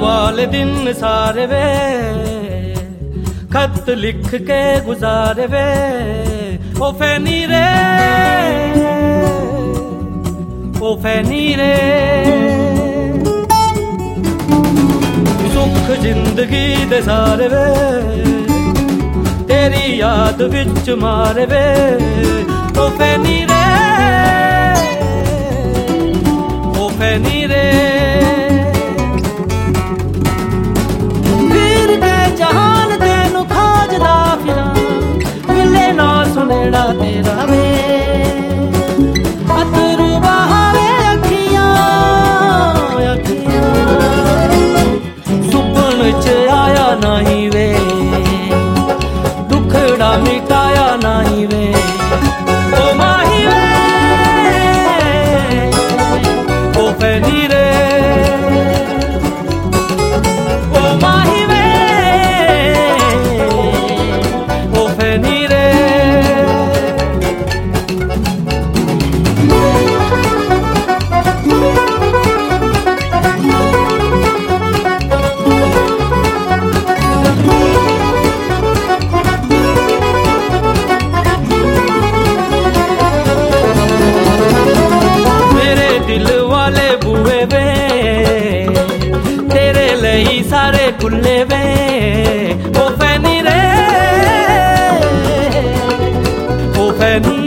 वाले दिन सारे वे खत लिख के गुजारे वे ओ फैनी रे, ओ फैनी रे। सुख जिंदगी दे सारे वे तेरी याद विच मारे वे ओ फैनी रे, ओ फैनी रे। वीर दे जहान तेनू खोजदा फिरां मिले ना सुनेड़ा तेरा वे अतरू बहावे अखियां अखियां सुपन च आया नहीं वे दुखड़ा मिटाया नहीं वे ओ माही वे ओ फैनी रे, ओ माही वे ओ फैनी रे। सारे खुले वे ओ फैनी रे, ओ फैनी